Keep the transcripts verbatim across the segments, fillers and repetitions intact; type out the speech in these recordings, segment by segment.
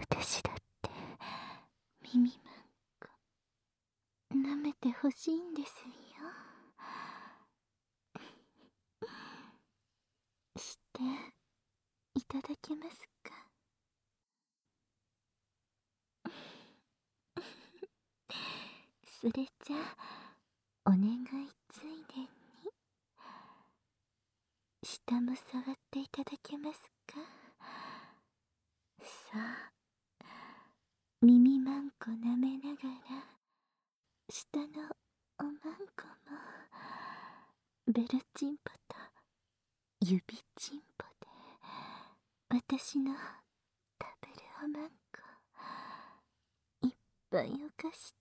私だって耳マンコ舐めてほしいんですよ。していただけますか？それじゃあお願いついでに下も触っていただけますか？さあ、耳マンコ舐めながら下のおまんこもベルチンポと指チンポで私の食べるおまんこいっぱいおかして。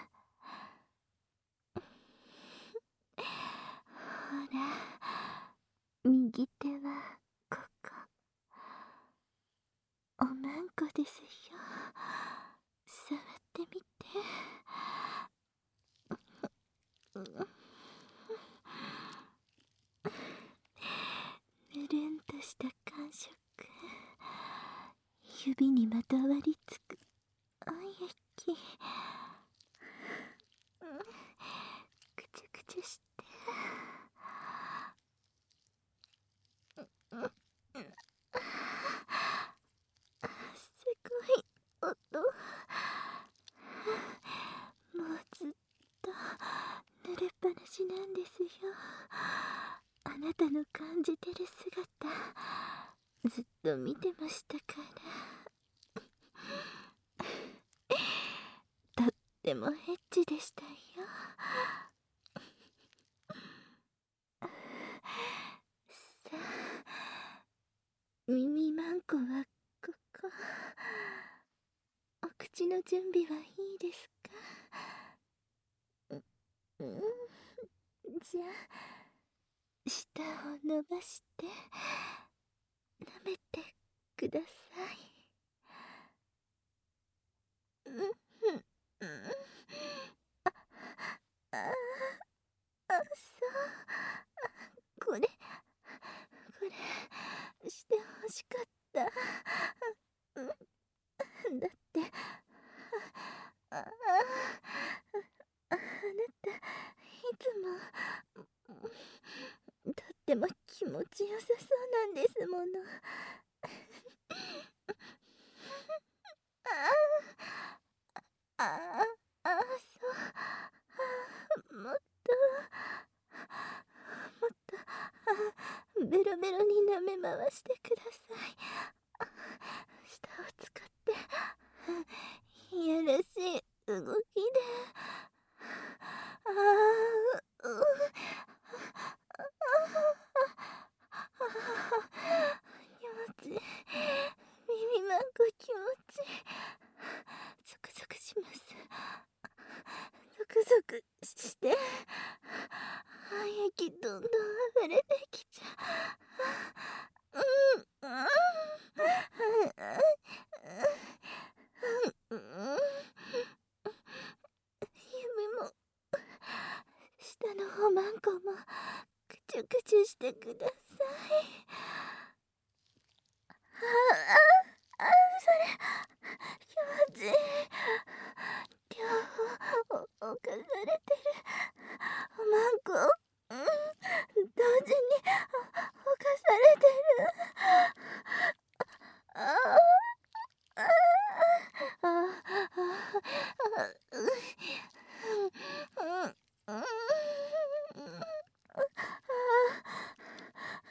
ほら、右手はここおまんこですよ。触ってみて。ぬるんとした感触、指にまとわりつくお液、くちゅくちゅして、すごい音。もうずっと濡れっぱなしなんですよ。あなたの感じてる姿ずっと見てましたから。とってもエッチでしたよ。さあ、耳マンコはここ。お口の準備はいいですか？うん、じゃあ舌を伸ばして舐めてください。うんうんうん、ああ、そう、これこれしてほしかった。うん、だってああ、あなたいつもとっても気持ちよさそうなんですもの。ああ、ああ、そう、もっともっとあベロベロに舐め回してください。舌を使っていやらしい動きで。ああ、う気持ちいい。耳マンコ気持ちいい。ゾクゾクします。ゾクゾクして液どんどん溢れてきちゃう。うんうんうんうん、指も下のおまんこもくちゅくちゅしてください。ああ、あ、それ気持ちいい。両方おかされてるおまんこ、うん、同時におかされてる。ああ、ああ、ああ、うん、うん、うん、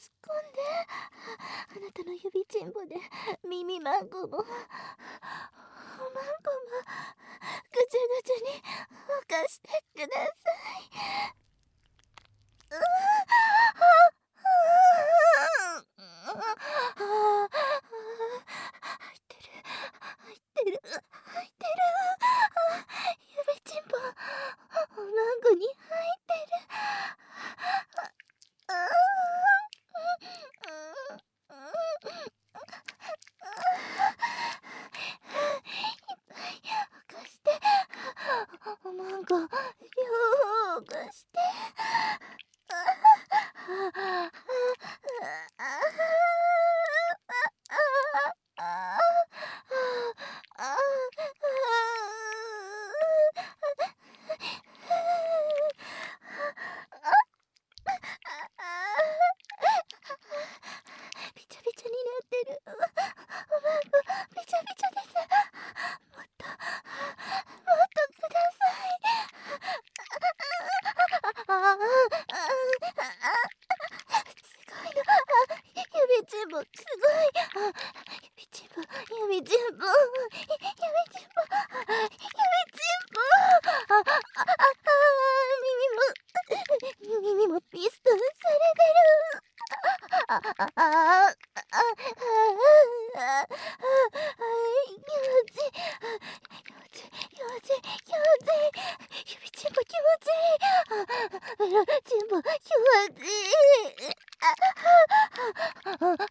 突っ込んで、あなたの指ちんぼで耳マンコもおまんこもぐちゅぐちゅに沸かしてください。うあ入ってる入ってる入ってる、指ちんぼおまんこに入ってる。あ貸して、おまんこよう貸して。びちゃびちゃになってる。おまんこびちゃびちゃです。もっともっとください。あああすごいの。指ちんぼすごい。指ちんぼ指ちんぼ指ちんぼ指ちんぼあああ耳も耳もピストンされてる。ああああああ気持ちいい気持ちいい気持ちいい気持ちいい。指ちんぼ気持ちいい。ベロちんぼ気持ちいい。ああああああ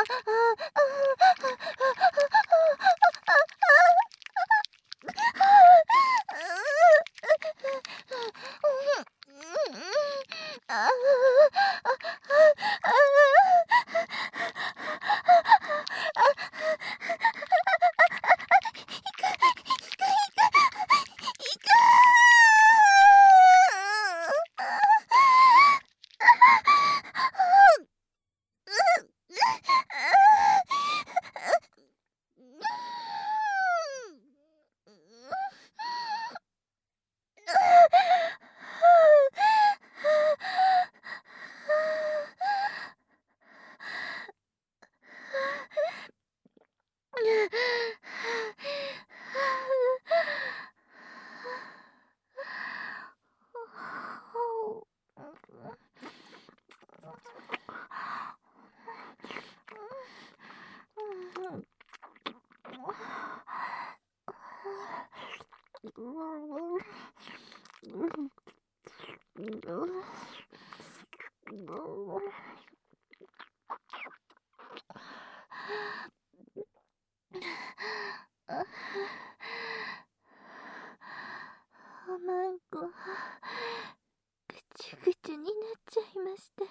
おまんこぐちゅぐちゅになっちゃいましたよ。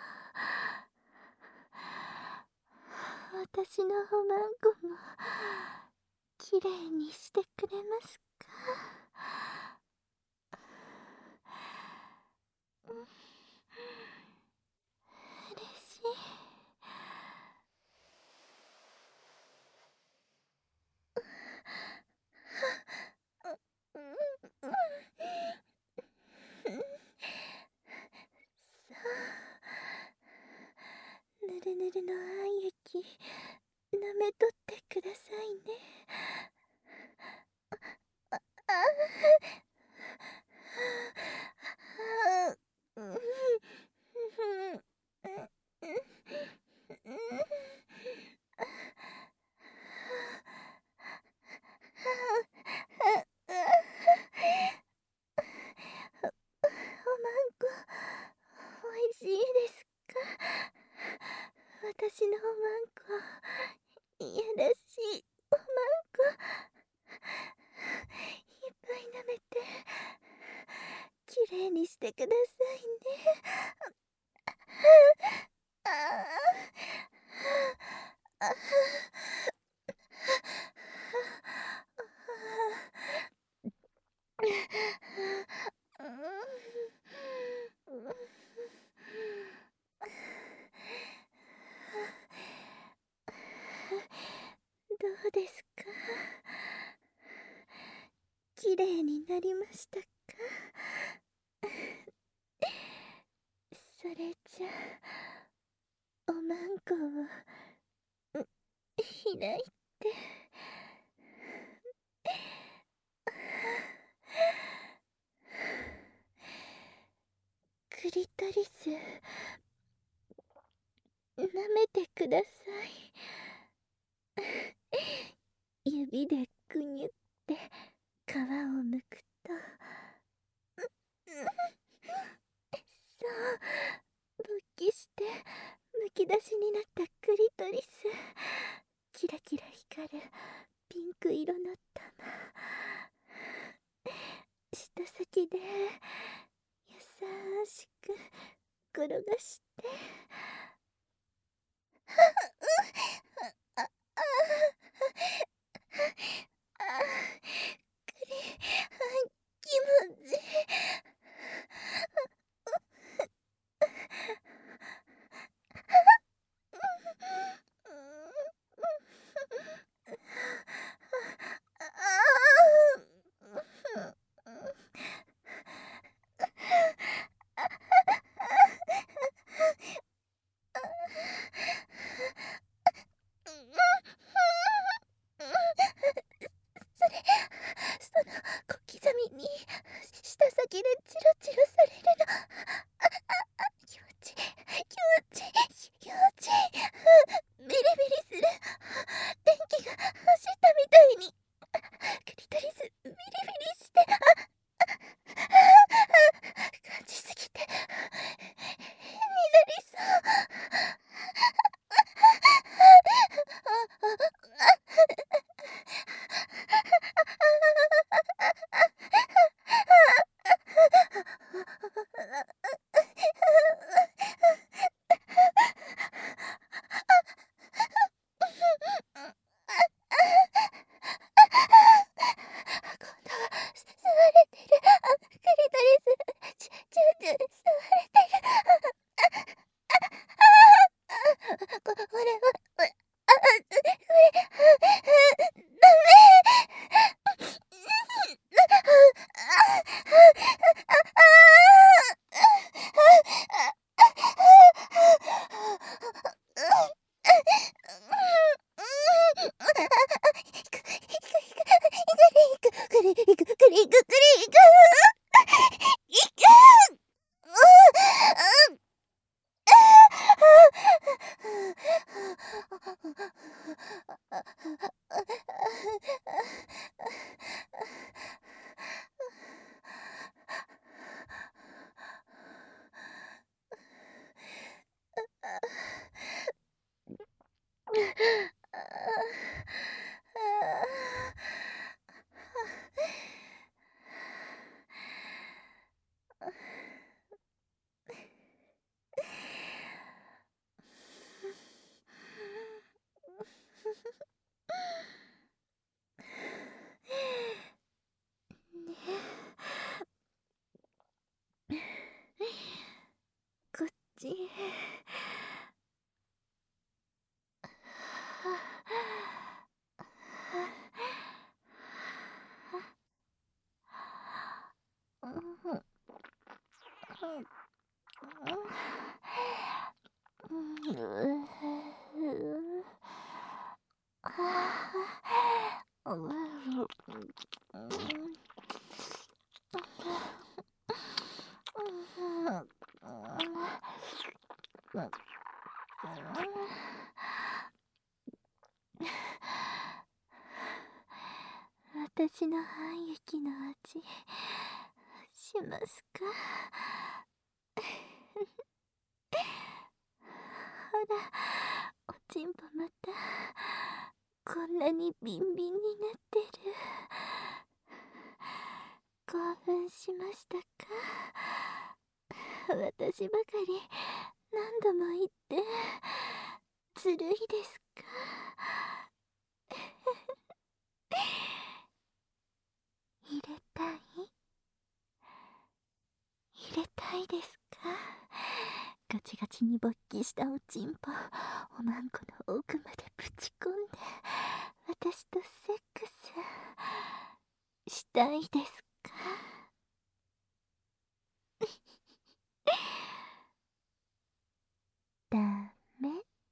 私のおまんこもきれいにしてくれますか。嬉しい。ぬるぬるのあん液舐めとってくださいね。ああおまんこおいしいですか。私のおまんこいやらしいおまんこいっぱい舐めてきれいにしてくださいね。あああどうですか。きれいになりましたか。それじゃまんこを開いて、クリトリス舐めてください。指でくにゅって皮をむくと、そう勃起してむき出しになったクリトリス、キラキラ光るピンク色の玉、舌先で優しく転がして、あああくり気持ちいい。その小刻みに舌先でチロチロされるの、あああ気持ちいい気持ちいい気持ちいい、ビリビリする、電気が走ったみたいにクリトリスビリビリして、あ感じすぎて変になりそう。今度は吸われてる、あクリトリスチュチュチュ吸われてる、ここれはああこれダメ。クリクリクリクリクリクいくこっちへ。私の半雪の味しますか？ほら、おちんぽまたこんなにビンビンになってる。興奮しましたか？私ばかり何度も言ってずるいですか？入れたい？入れたいですか？ガチガチに勃起したおちんぽおまんこの奥までぶち込んで私とセックスしたいですか？ダメ。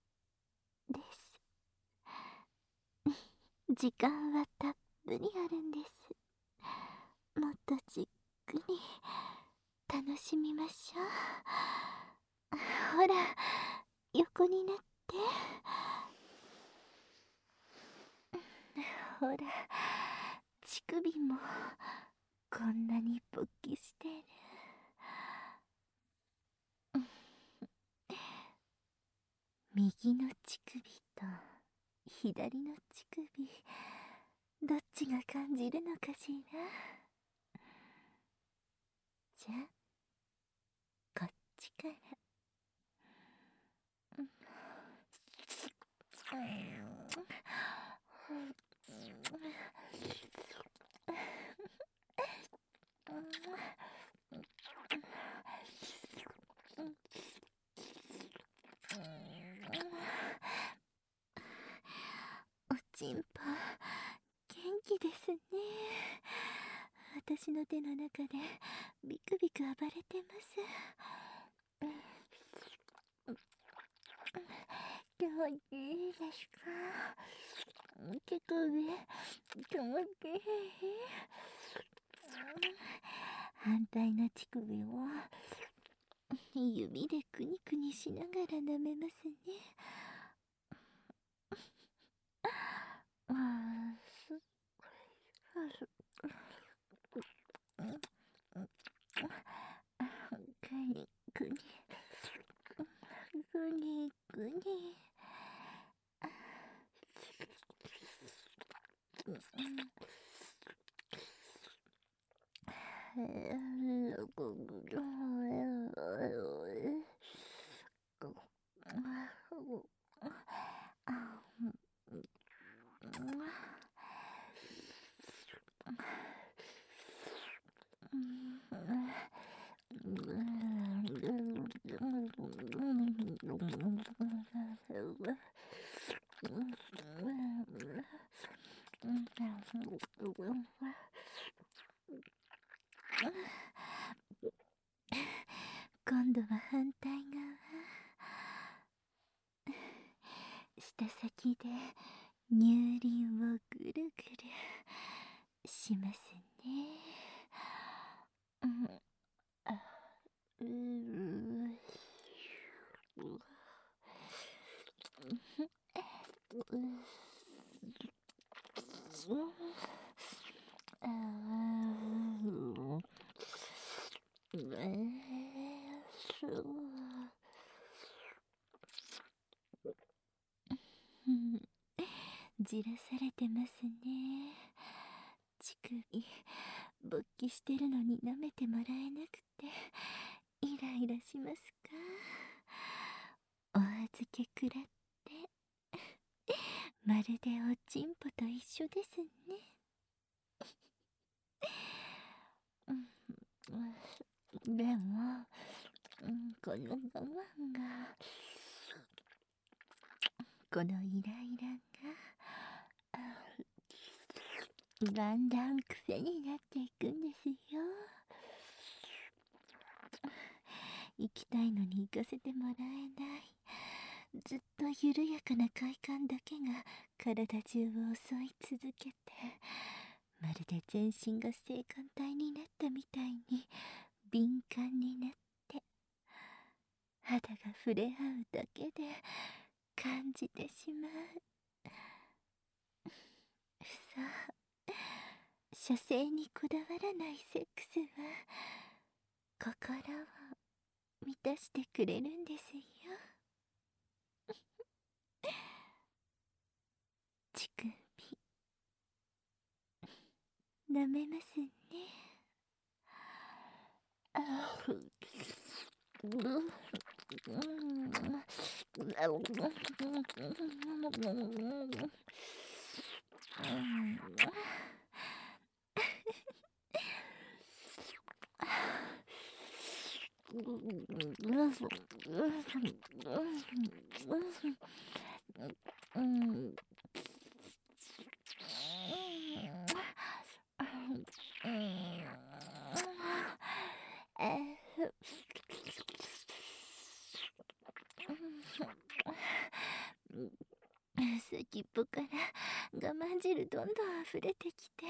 時間はたっぷりあるんです。もっとじっくり楽しみましょう。ほら、横になって。ほら、乳首もこんなに勃起してる。右の乳首と左の乳首、どっちが感じるのかしら。じゃあこっちから。おちんぽ元気ですね。私の手の中でビクビク暴れてます。気持ちいいですか？手首気持ちいい。反対の乳首を指でくにくにしながら舐めますね。あーすくにくにくにくに。今度は反対側。舌先で乳輪をぐるぐるしますね。うんあうーあーうんじらされてますね。乳首勃起してるのに舐めてもらえなくてイライラしますか？お預けくらってまるでおちんぽと一緒ですね。でも、うん、この我慢がこのイライラがだんだん癖になっていくんですよ。行きたいのに行かせてもらえない、ずっと緩やかな快感だけが体中を襲い続けて、まるで全身が性感帯になったみたいに敏感になって、肌が触れ合うだけで感じてしまう。さあ、射精にこだわらないセックスは心を満たしてくれるんですよ。乳首舐めますね。あふうん先っぽから我慢汁どんどん溢れてきて、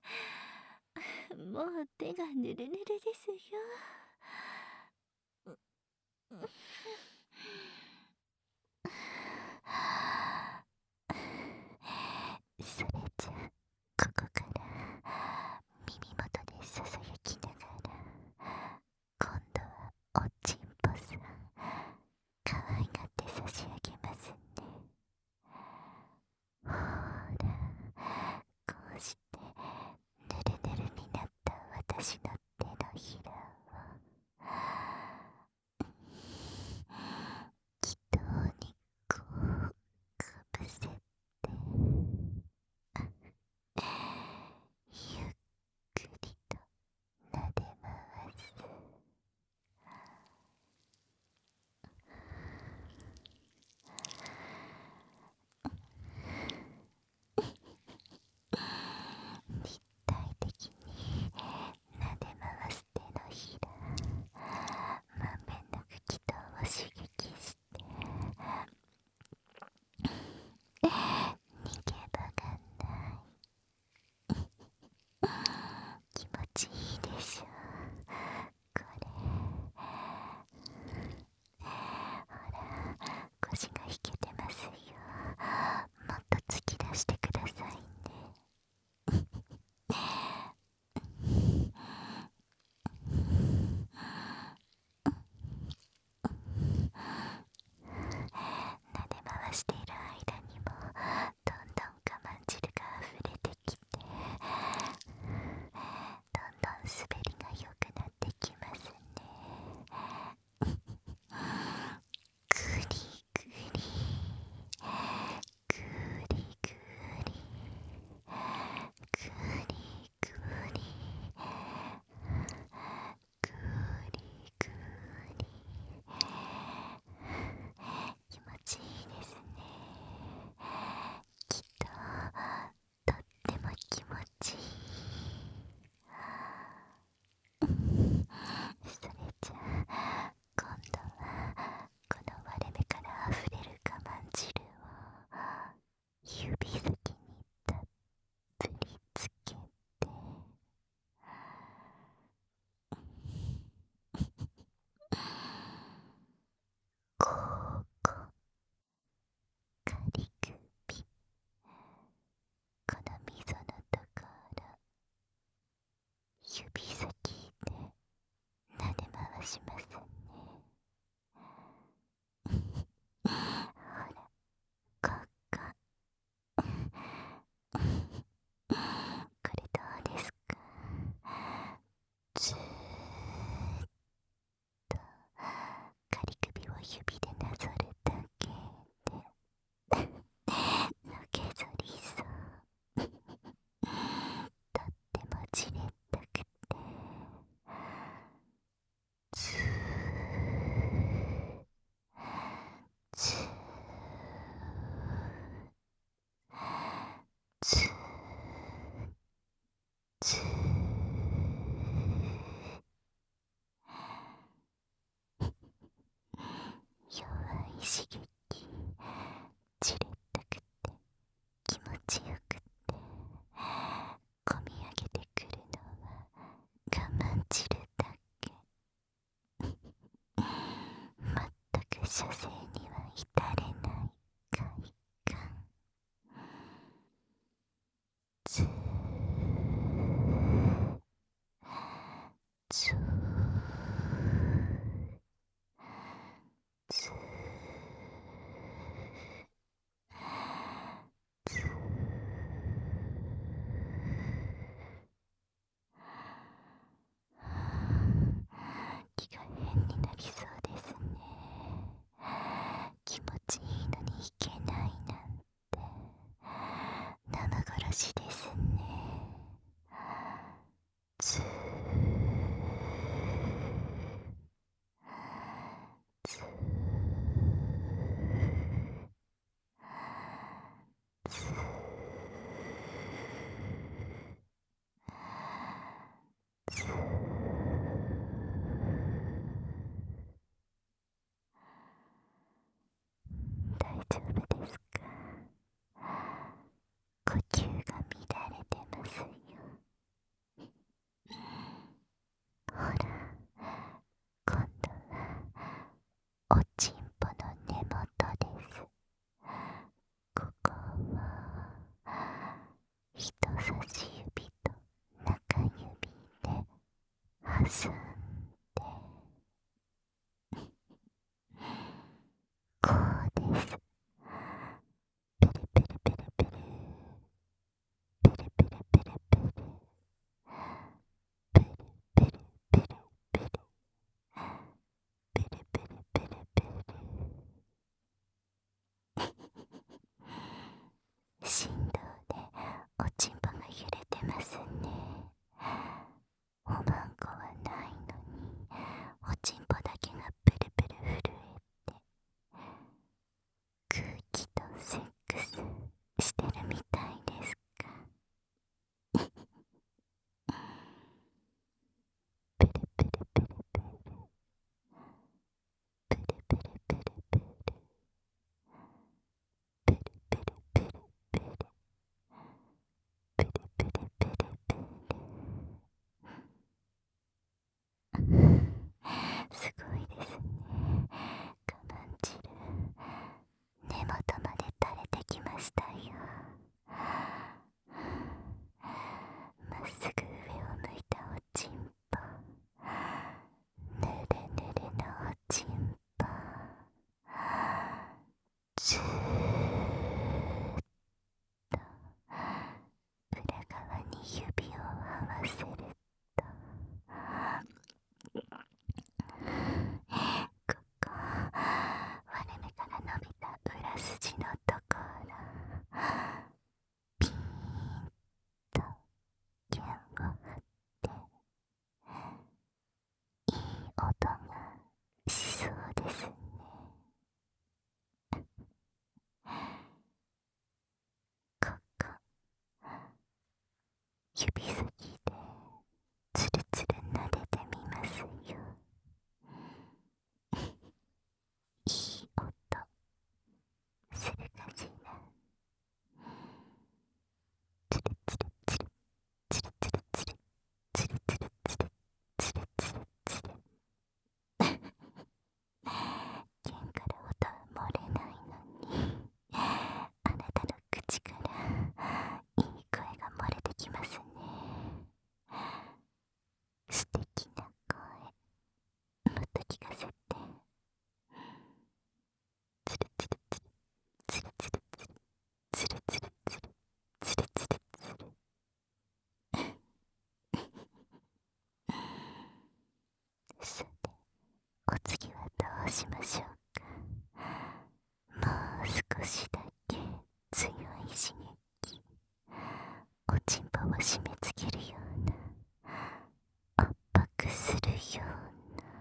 もう手がぬるぬるですよ。それじゃここから耳元でささやきながら、今度はおちんぽさんかわいがって差し上げますね。ほら、こうしてぬるぬるになった私の手のひらを気筒にこうかぶせて、ゆっくりと撫で回す。立体的に撫で回す手のひら、まんべんなく気筒を刺激して逃げ場がない。気持ちいいでしょこれ。ほら、腰が引けてますよ。もっと突き出してくださいね。撫で回している間にもどんどん我慢汁が溢れてきて、どんどん滑りが良くなってきますね。グリグリグリグリグリグリグリ気持ちいいですね。きっととっても気持ちいい。それじゃあ今度はこの割れ目からあふれる我慢汁を指先にたっぷりつけて、ここカリ首、この溝のところ指先で撫で回しますね。ほら、こここれどうですか。ずーっと仮首を指でなぞるだけでのけぞりそう。とってもじれったくて、ずーずーずーずー弱い刺激、じれったくて気持ちよくて、こみ上げてくるのは我慢汁だけ。まったく射精には至れない快感。ずーずーずーずー気が変になりそうですね。気持ちいいのにいけないなんて生殺しですね。ずーずーずーずー大丈夫ですか。これ人差し指と中指で挟んで、こうです。ペレペレペレペレ、ペレペレペレペレ、ペレペレペレペレ、ペレペレペレペレ。振動でおちんぽが揺れてますね。おまんこはないのに、おちんぽだけがペレペレ震えて、空気とセックスしてるみたいですか。ペレペレペレペレ、ペレペレペレペレ、ペレペレペレペレ、ペレペレペレペレ。すごいですね。我慢汁、根元まで垂れてきましたよ。まっすぐ上を向いたおちんぽ、ぬれぬれのおちんぽ、ずーっと裏側に指を合わせると、ここ割れ目から伸びた裏筋のところ、ピーンと弦を張っていい音がしそうですね。ここ指先でつるつる撫でてみますよ。いい音するかしら。つるつるつるつるつるつるつるつるつるつるつるつる。弦から音は漏れないのに、あなたの口からいい声が漏れてきますね。素敵な声、もっと聞かせて。つるつるつるつるつるつるつるつるつるつるつるつる。さて、お次はどうしましょうか。もう少しだけ強い刺激、おちんぽを締め付けるような、圧迫するような。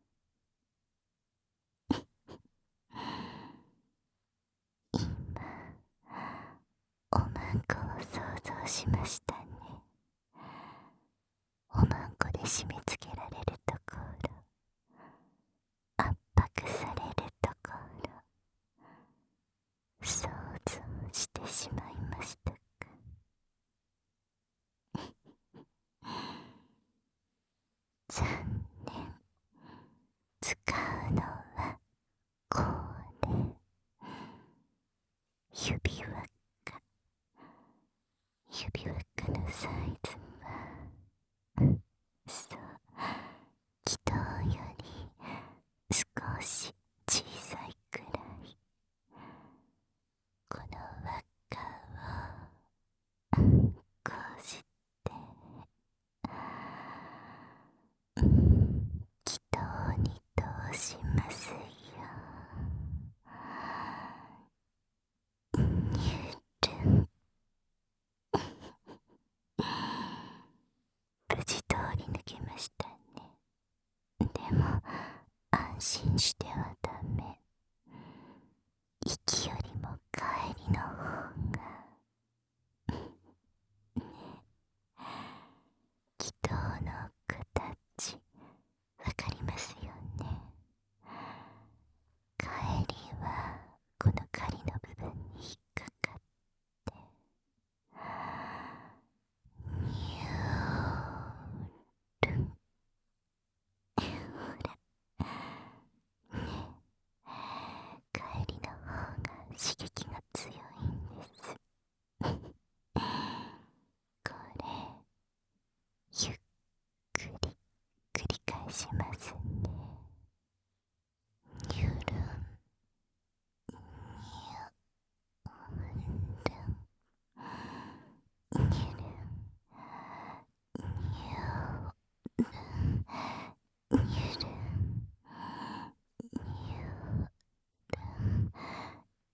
今、おまんこを想像しましたね。おまんこで締め付けられるところ、圧迫されるところ、想像してしまいましたか。残念。使うのはこれ。指輪っか。指輪っかのサイズは、そう、軌道より少し小さいくらい。この輪っかをこうして、軌道に通しますよ。にゅるん。無事通り抜けましたね。でも安心してはダメ。行きよりも帰りの方がね。軌道の形わかりますよね。帰りはこの仮の部分に引っかかってにゅーるん。ほらね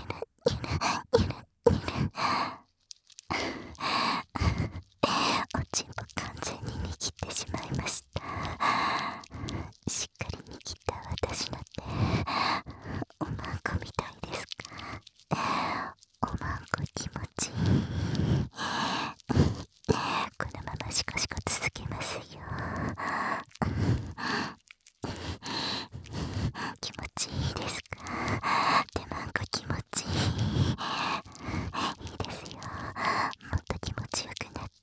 ゆるゆるゆるおちんぽ完全に握ってしまいました。しっかり握った私の手、おまんこみたいですか？おまんこ気持ちいい。このままシコシコ続けますよ。気持ちいいですか？手まんこ気持ちいい。いいですよ。もっと気持ちよくなって。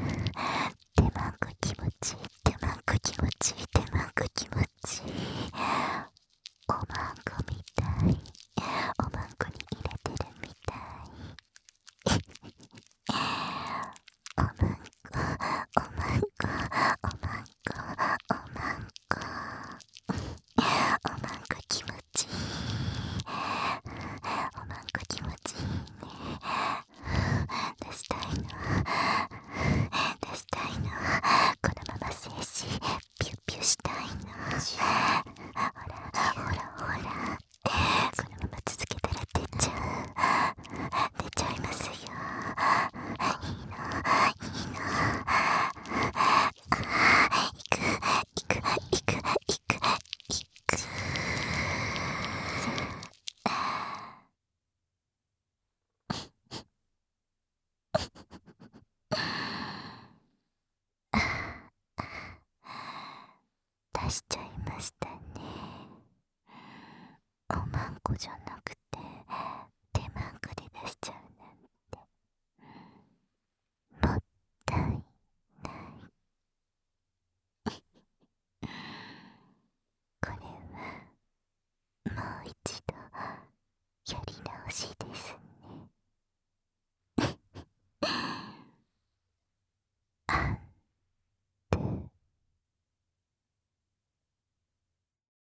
手まんこ気持ちいい。手まんこ気持ちいい。手まんこ気持ちいい。おまんこみたい。おまんこに入れてるみたい。おまんこ、おまんこ、おまんこ、おまんこ。おまんこ気持ちいい。おまんこ気持ちいいね。出したいの。出したいの。このまま静止ピュッピュしたいの。ほらほらほら。このまま続けたら出ちゃう。出ちゃいますよ。いいのいいの。あー、いくいくいくいくいく。出しちゃいましたよ。